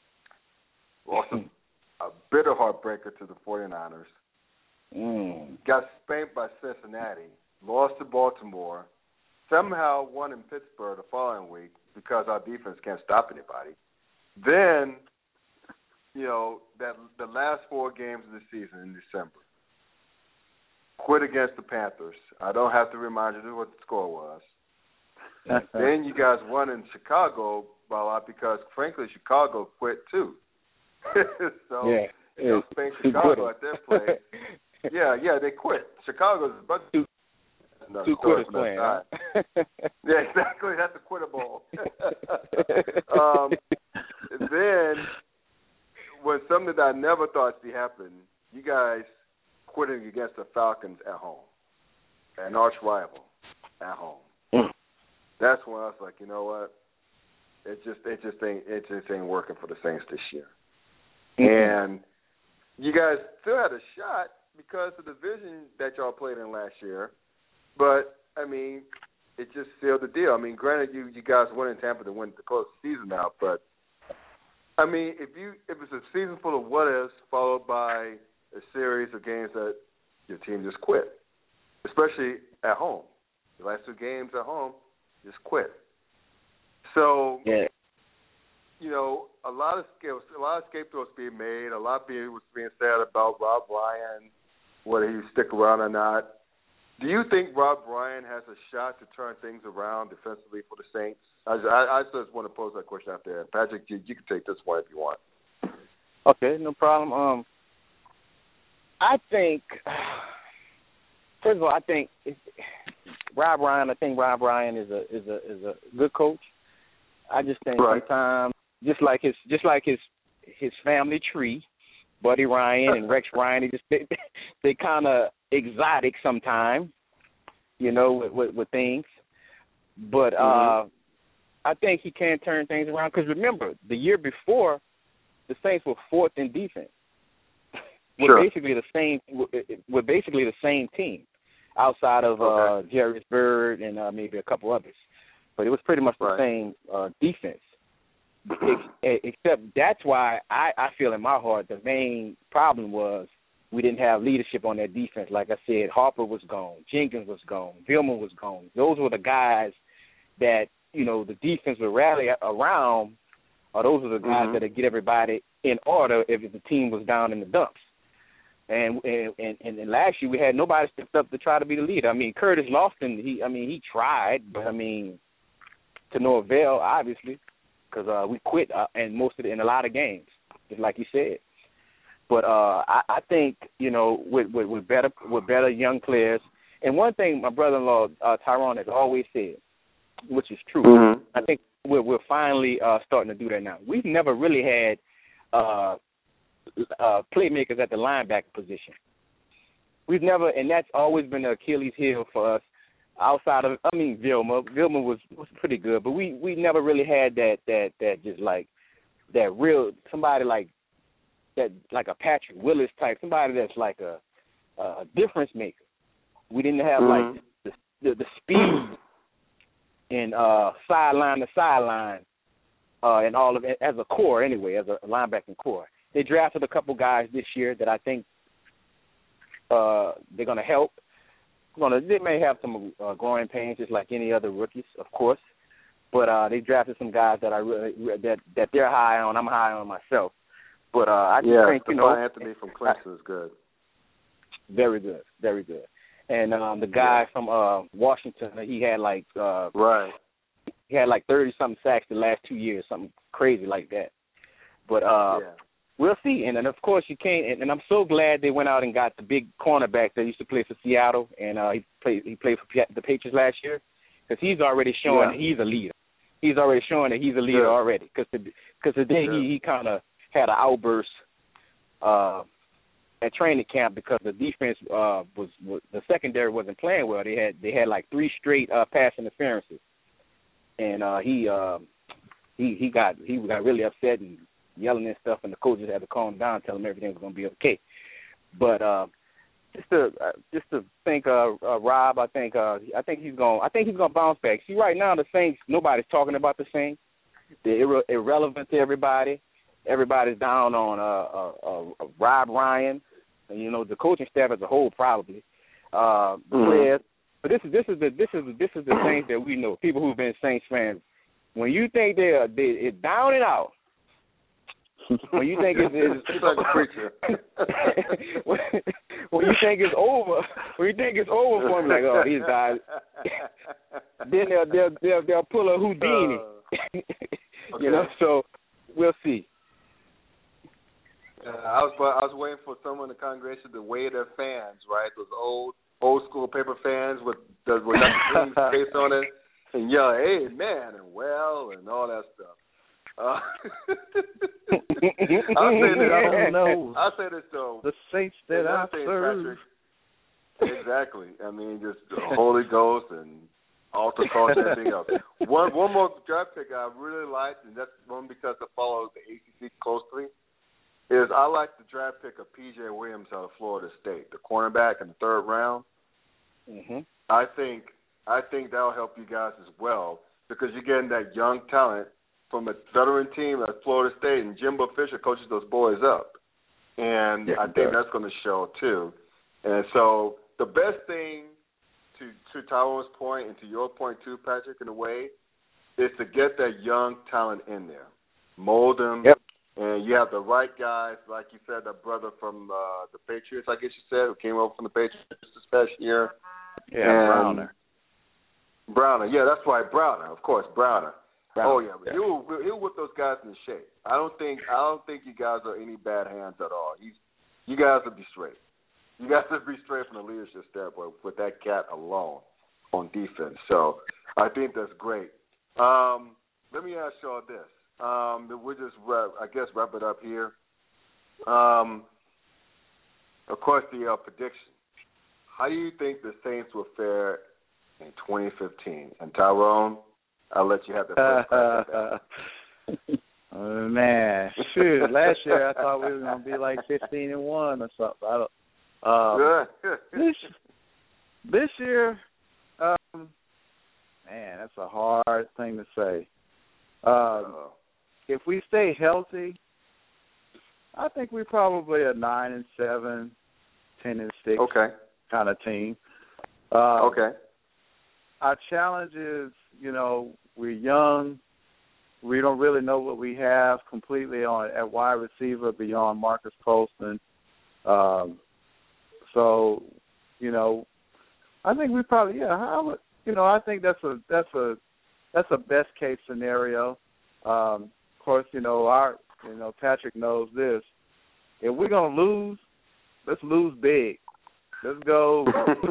Also, a bitter heartbreaker to the 49ers. Mm. Got spanked by Cincinnati. Lost to Baltimore. Somehow won in Pittsburgh the following week because our defense can't stop anybody. Then, you know, that the last four games of the season in December. Quit against the Panthers. I don't have to remind you what the score was. Then you guys won in Chicago by a lot because, frankly, Chicago quit too. so, yeah, you know, Spain, Chicago at their place. yeah, yeah, they quit. Chicago's a bunch of no, two quitters playing. Huh? yeah, exactly. That's a quitter ball. um, then, when something that I never thought would happen, you guys quitting against the Falcons at home, an arch rival at home. Mm. That's when I was like, you know what? It just, it just ain't, it just ain't working for the Saints this year. Mm-hmm. And you guys still had a shot because of the division that y'all played in last year. But I mean, it just sealed the deal. I mean, granted, you, you guys won in Tampa to win the close season out, but I mean, if you if it's a season full of what ifs followed by a series of games that your team just quit, especially at home. The last two games at home, just quit. So, yeah. you know, a lot of a lot of scapegoats being made. A lot being was being said about Rob Ryan, whether he would stick around or not. Do you think Rob Ryan has a shot to turn things around defensively for the Saints? I, I, I just want to pose that question out there. Patrick, you, you can take this one if you want. Okay, no problem. Um, I think, first of all, I think it's, Rob Ryan. I think Rob Ryan is a is a is a good coach. I just think right. sometimes, just like his just like his his family tree, Buddy Ryan and Rex Ryan, they just they, they kind of exotic sometimes, you know, with, with, with things. But mm-hmm. uh, I think he can turn things around because remember the year before, the Saints were fourth in defense. We're sure. basically the same. We're basically the same team, outside of okay. uh, Jarvis Bird and uh, maybe a couple others. But it was pretty much the right. same uh, defense. Ex- except that's why I, I feel in my heart the main problem was we didn't have leadership on that defense. Like I said, Harper was gone, Jenkins was gone, Vilma was gone. Those were the guys that you know the defense would rally around. Or those are the guys mm-hmm. that would get everybody in order if the team was down in the dumps. And and, and and last year we had nobody stepped up to try to be the leader. I mean, Curtis Lofton, he I mean he tried, but I mean to no avail, obviously, because uh, we quit uh, and most of the, in a lot of games, just like you said. But uh, I, I think you know with, with with better with better young players. And one thing my brother-in-law uh, Tyrone has always said, which is true, mm-hmm. I think we're we're finally uh, starting to do that now. We've never really had. Uh, Uh, playmakers at the linebacker position. We've never, and that's always been the Achilles heel for us. Outside of, I mean, Vilma. Vilma was, was pretty good, but we, we never really had that that that just like that real somebody like that like a Patrick Willis type, somebody that's like a, a difference maker. We didn't have mm-hmm. like the the, the speed and uh, sideline to sideline uh, and all of it as a core anyway, as a linebacking core. They drafted a couple guys this year that I think uh, they're going to help. Gonna, they may have some uh, growing pains, just like any other rookies, of course. But uh, they drafted some guys that I really that that they're high on. I'm high on myself. But uh, I just yeah, think you know, Anthony from Clemson is good. Very good, very good. And um, the guy yeah. from uh, Washington, he had like uh, right. he had like thirty something sacks the last two years, something crazy like that. But uh, yeah. we'll see. And, and of course you can't. And, and I'm so glad they went out and got the big cornerback that used to play for Seattle, and uh, he played he played for the Patriots last year, because he's already showing yeah. he's a leader. He's already showing that he's a leader yeah. already. Because because today yeah. he he kind of had an outburst uh, at training camp because the defense uh, was, was the secondary wasn't playing well. They had they had like three straight uh, pass interferences, and uh, he uh, he he got he got really upset and yelling and stuff, and the coaches had to calm down, tell him everything was going to be okay. But uh, just to uh, just to think, uh, uh, Rob, I think uh, I think he's going I think he's going to bounce back. See, right now the Saints, nobody's talking about the Saints. They're irre- irrelevant to everybody. Everybody's down on uh, uh, uh, Rob Ryan, and, you know, the coaching staff as a whole probably. Uh, the mm-hmm. players, but this is this is the this is this is the Saints that we know. People who've been Saints fans. When you think they're they, it's down and out. When you think it's, it's, it's like a preacher. when, when you think it's over, when you think it's over for me, like, oh, he's died. Then they'll they'll they'll, they'll pull a Houdini. Uh, okay. You know, so we'll see. Uh, I was I was waiting for someone in the congregation to weigh their fans, right? Those old old school paper fans with the with that face on it, and yell, "Hey, man," and well, and all that stuff. Uh, I'll say this. I know. I'll say this though. The Saints that I serve. Exactly. I mean, just the Holy Ghost and altar calls and everything else. One one more draft pick I really liked, and that's one because I follow the A C C closely, is I like the draft pick of P J Williams out of Florida State, the cornerback in the third round. Mm-hmm. I think I think that'll help you guys as well, because you're getting that young talent from a veteran team at Florida State, and Jimbo Fisher coaches those boys up. And yeah, I think that's going to show, too. And so the best thing, to, to Tyrone's point and to your point, too, Patrick, in a way, is to get that young talent in there. Mold them. Yep. And you have the right guys, like you said, that brother from uh, the Patriots, I guess you said, who came over from the Patriots this past year. Yeah, and Browner. Browner, yeah, that's right, Browner, of course, Browner. Browner. Oh yeah, yeah. he'll he'll whip those guys into shape. I don't think I don't think you guys are any bad hands at all. He's you guys will be straight. You guys will be straight from the leadership standpoint with that cat alone on defense. So I think that's great. Um, let me ask y'all this. Um, we'll just wrap, I guess wrap it up here. Um, of course, the uh, prediction. How do you think the Saints will fare in twenty fifteen? And Tyrone, I'll let you have the first crack at that. Oh, man, shoot! Last year I thought we were gonna be like fifteen and one or something. I don't. Um, this this year, um, man, that's a hard thing to say. Um, if we stay healthy, I think we're probably a nine and seven, ten and six okay. kind of team. Um, okay. Our challenge is, you know, we're young. We don't really know what we have completely on at wide receiver beyond Marcus Colston. Um, so, you know, I think we probably yeah. I would, you know, I think that's a that's a that's a best case scenario. Um, of course, you know our you know Patrick knows this. If we're gonna lose, let's lose big. Let's go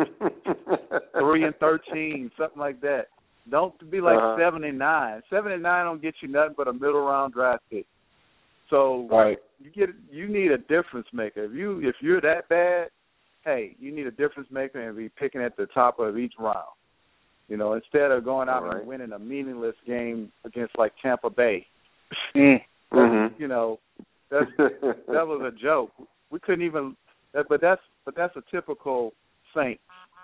three and thirteen, something like that. Don't be like uh-huh. seven and nine. Seven and nine don't get you nothing but a middle round draft pick. So right. you get you need a difference maker. If you if you're that bad, hey, you need a difference maker and be picking at the top of each round. You know, instead of going out right. and winning a meaningless game against like Tampa Bay. mm-hmm. You know, that's, that was a joke. We couldn't even. That, but that's but that's a typical Saints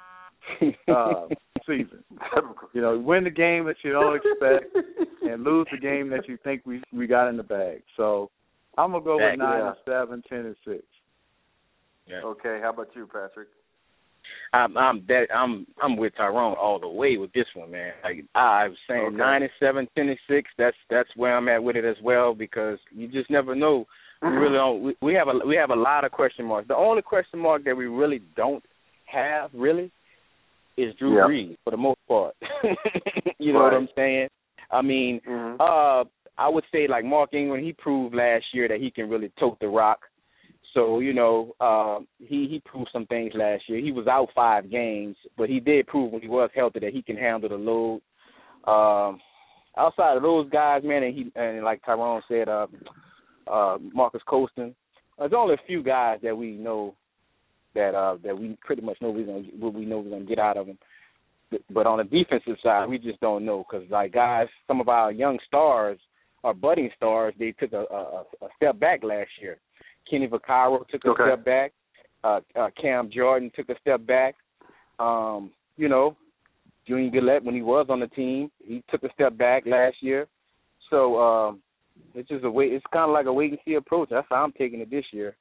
uh, season. You know, win the game that you don't expect and lose the game that you think we we got in the bag. So I'm gonna go with nine yeah. and seven, ten and six. Yeah. Okay, how about you, Patrick? I'm I'm that I'm I'm with Tyrone all the way with this one, man. Like I was saying, okay. nine and seven, ten and six. That's that's where I'm at with it as well, because you just never know. We really don't. We, we have a we have a lot of question marks. The only question mark that we really don't have really is Drew yeah. Brees for the most part. you know right. what I'm saying? I mean, mm-hmm. uh, I would say like Mark Ingram, he proved last year that he can really tote the rock. So, you know, uh, he, he proved some things last year. He was out five games, but he did prove when he was healthy that he can handle the load. Um, outside of those guys, man, and he and like Tyrone said, uh, uh, Marcus Colston, there's only a few guys that we know that uh, that we pretty much know we're gonna what we know we're gonna get out of them. But on the defensive side, we just don't know because like guys, some of our young stars, our budding stars, they took a, a, a step back last year. Kenny Vaccaro took a okay. step back. Uh, uh, Cam Jordan took a step back. Um, you know, Junior Gillette, when he was on the team, he took a step back last year. So um, it's just a wait. It's kind of like a wait and see approach. That's how I'm taking it this year.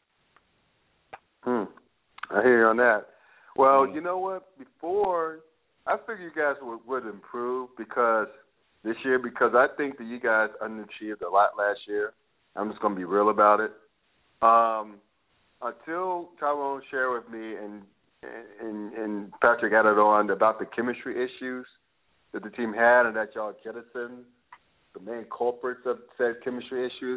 Hmm. I hear you on that. Well, mm-hmm. you know what? Before, I figured you guys would, would improve because this year because I think that you guys underachieved a lot last year. I'm just going to be real about it. Um, until Tyrone shared with me and, and and Patrick added on about the chemistry issues that the team had and that y'all jettisoned the main culprits of said chemistry issues,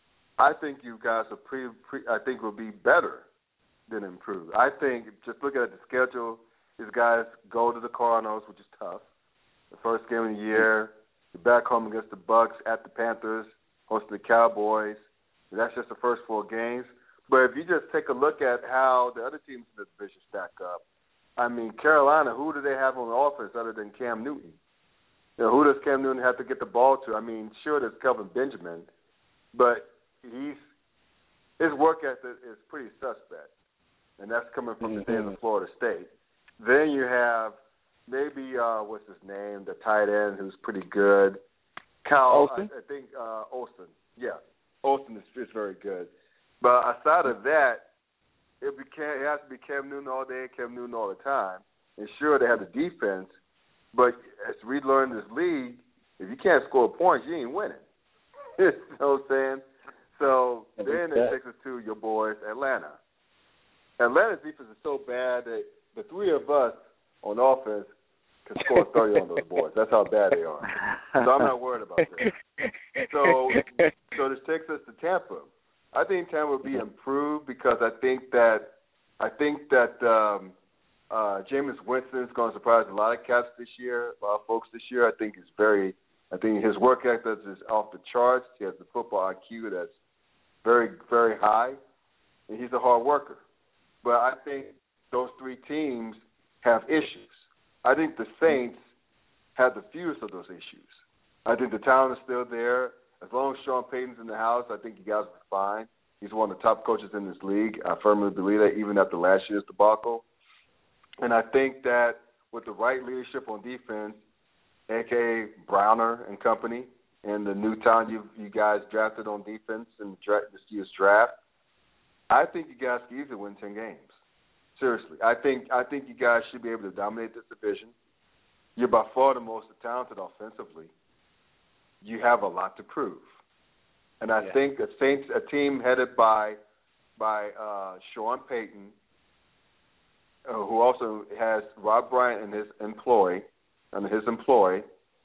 I think you guys are pre, pre I think will be better than improved. I think just looking at the schedule, these guys go to the Cardinals, which is tough. The first game of the year, you're back home against the Bucks, at the Panthers, hosting the Cowboys. That's just the first four games. But if you just take a look at how the other teams in the division stack up, I mean, Carolina, who do they have on the offense other than Cam Newton? You know, who does Cam Newton have to get the ball to? I mean, sure, there's Kelvin Benjamin, but he's his work ethic is pretty suspect, and that's coming from mm-hmm. the days of Florida State. Then you have maybe, uh, what's his name, the tight end who's pretty good. Kyle, Olsen? I, I think uh, Olsen, yeah. Olsen is, is very good. But aside of that, it, became, it has to be Cam Newton all day, Cam Newton all the time. And sure, they have the defense, but as we learned in this league, if you can't score points, you ain't winning. You know what I'm saying? So then it takes us to your boys, Atlanta. Atlanta's defense is so bad that the three of us on offense can score thirty on those boys. That's how bad they are. So I'm not worried about that. So, so this takes us to Tampa. I think Tampa will be improved because I think that I think that um, uh, Jameis Winston is going to surprise a lot of cats this year, a lot of folks this year. I think he's very. I think his work ethic is off the charts. He has the football I Q that's very, very high, and he's a hard worker. But I think those three teams have issues. I think the Saints have the fewest of those issues. I think the talent is still there. As long as Sean Payton's in the house, I think you guys will be fine. He's one of the top coaches in this league. I firmly believe that, even after last year's debacle. And I think that with the right leadership on defense, a k a. Browner and company, and the new talent you you guys drafted on defense in dra- this year's draft, I think you guys can easily win ten games. Seriously, I think I think you guys should be able to dominate this division. You're by far the most talented offensively. You have a lot to prove, and I yeah. think a Saints, a team headed by by uh, Sean Payton, uh, who also has Rob Bryant in his employ, under his employ,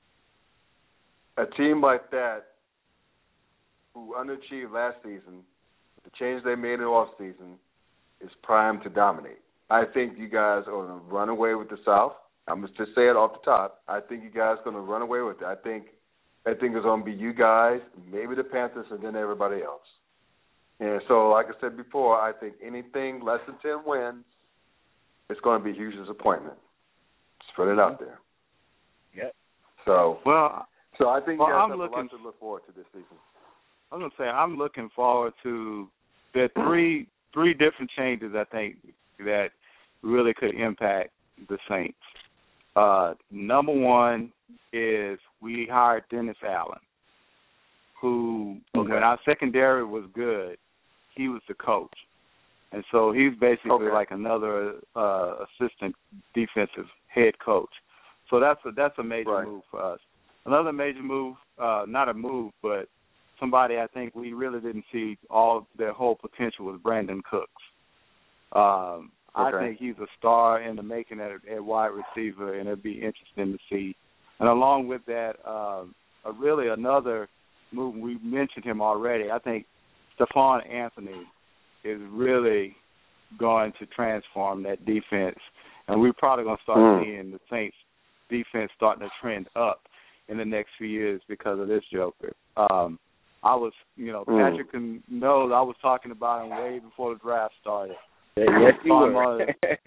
a team like that who underachieved last season, the change they made in the offseason, is primed to dominate. I think you guys are going to run away with the South. I'm just to say it off the top. I think you guys are going to run away with it. I think I think it's going to be you guys, maybe the Panthers, and then everybody else. And so, like I said before, I think anything less than ten wins, it's going to be a huge disappointment. Just put it out there. Yep. So, well, so I think well, you guys I'm have looking, a lot to look forward to this season. I was going to say, I'm looking forward to the three three different changes, I think, that really could impact the Saints. Uh, number one is we hired Dennis Allen, who, okay. when our secondary was good, he was the coach. And so he's basically okay. like another uh, assistant defensive head coach. So that's a, that's a major right. move for us. Another major move, uh, not a move, but somebody I think we really didn't see all their whole potential was Brandon Cooks. Um, okay. I think he's a star in the making at, at wide receiver, and it'll be interesting to see. And along with that, um, uh, really another move. We mentioned him already. I think Stephon Anthony is really going to transform that defense, and we're probably going to start mm. seeing the Saints defense starting to trend up in the next few years because of this joker. Um, I was, you know, mm. Patrick can knows I was talking about him way before the draft started. Yes, I, you saw were. him on,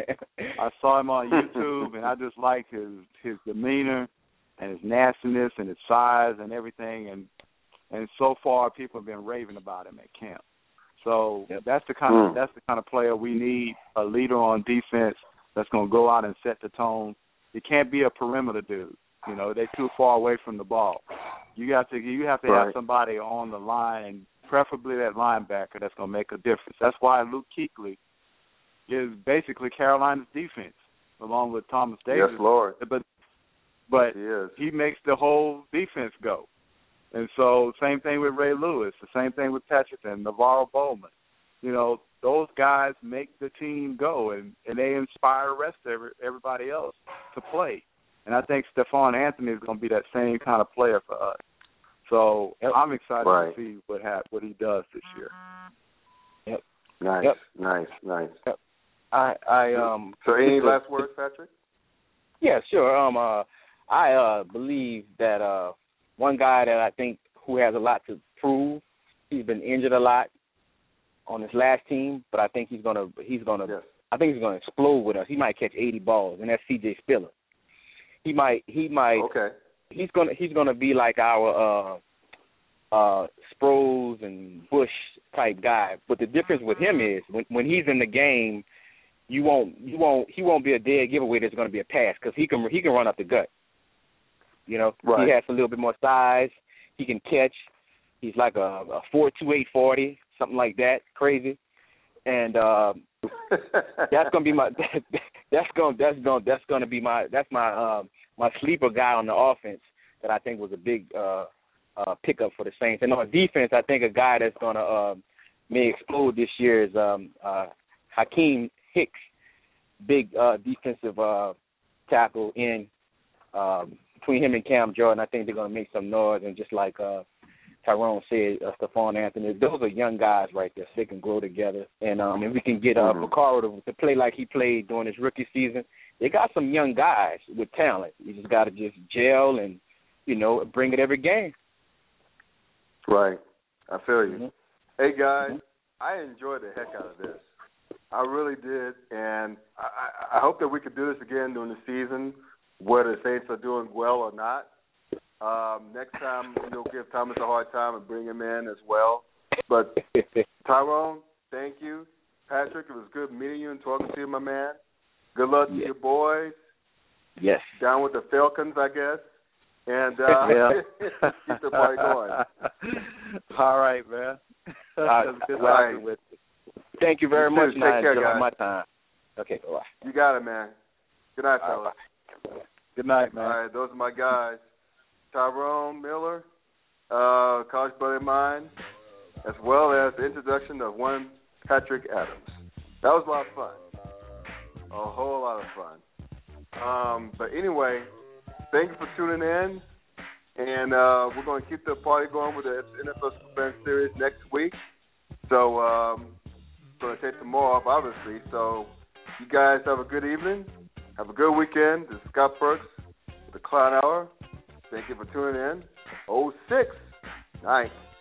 I saw him on YouTube, and I just liked his his demeanor and his nastiness and his size and everything. And and so far, people have been raving about him at camp. So yep. that's the kind of mm. that's the kind of player we need, a leader on defense that's going to go out and set the tone. It can't be a perimeter dude. You know, they're too far away from the ball. You got to you have to right. have somebody on the line, and preferably that linebacker that's going to make a difference. That's why Luke Kuechly is basically Carolina's defense, along with Thomas Davis. Yes, Lord. But but he, is. he makes the whole defense go. And so same thing with Ray Lewis, the same thing with Patrick and Navarro Bowman. You know, those guys make the team go, and, and they inspire the rest of every, everybody else to play. And I think Stephon Anthony is going to be that same kind of player for us. So I'm excited right. to see what ha- what he does this year. Yep. Nice, yep. nice, nice. Yep. I I um. So any last words, Patrick? Yeah, sure. Um, uh, I uh believe that uh one guy that I think who has a lot to prove. He's been injured a lot on his last team, but I think he's gonna he's gonna yes. I think he's gonna explode with us. He might catch eighty balls, and that's C J Spiller. He might he might okay. He's gonna he's gonna be like our uh uh Sproles and Bush type guy. But the difference with him is when when he's in the game, you won't you won't he won't be a dead giveaway. There's going to be a pass because he can he can run up the gut. You know, right. he has a little bit more size. He can catch. He's like a, a four two eight forty, something like that, crazy. And uh, that's gonna be my that, that's gonna that's gonna that's gonna be my that's my um, my sleeper guy on the offense that I think was a big uh, uh, pickup for the Saints. And on defense, I think a guy that's gonna uh, may explode this year is um, uh, Hakeem Hicks, big uh, defensive uh, tackle in um, between him and Cam Jordan. I think they're gonna make some noise, and just like. Uh, Tyrone said, uh, Stephon Anthony, those are young guys right there, so they can grow together. And um, if we can get uh, mm-hmm. Vaccaro to, to play like he played during his rookie season, they got some young guys with talent. You just got to just gel and, you know, bring it every game. Right. I feel you. Mm-hmm. Hey, guys, mm-hmm. I enjoyed the heck out of this. I really did, and I, I hope that we could do this again during the season, whether the Saints are doing well or not. Um, next time, you'll give Thomas a hard time and bring him in as well. But, Tyrone, thank you. Patrick, it was good meeting you and talking to you, my man. Good luck to yeah. your boys. Yes. Down with the Falcons, I guess. And uh, keep the party going. All right, man. Uh, good right. with you. Thank you very you much, Take and I care, enjoyed guys. my time. Okay, bye. You got it, man. Good night, fellas. Right, good night, man. All right, those are my guys. Tyrone Miller, uh, college buddy of mine, as well as the introduction of one Patrick Adams. That was a lot of fun. A whole lot of fun. Um, but anyway, thank you for tuning in. And uh, we're going to keep the party going with the N F L Super Series next week. So um, going to take some more off, obviously. So you guys have a good evening. Have a good weekend. This is Scott Burks with the Clown Hour. Thank you for tuning in. oh six Nice.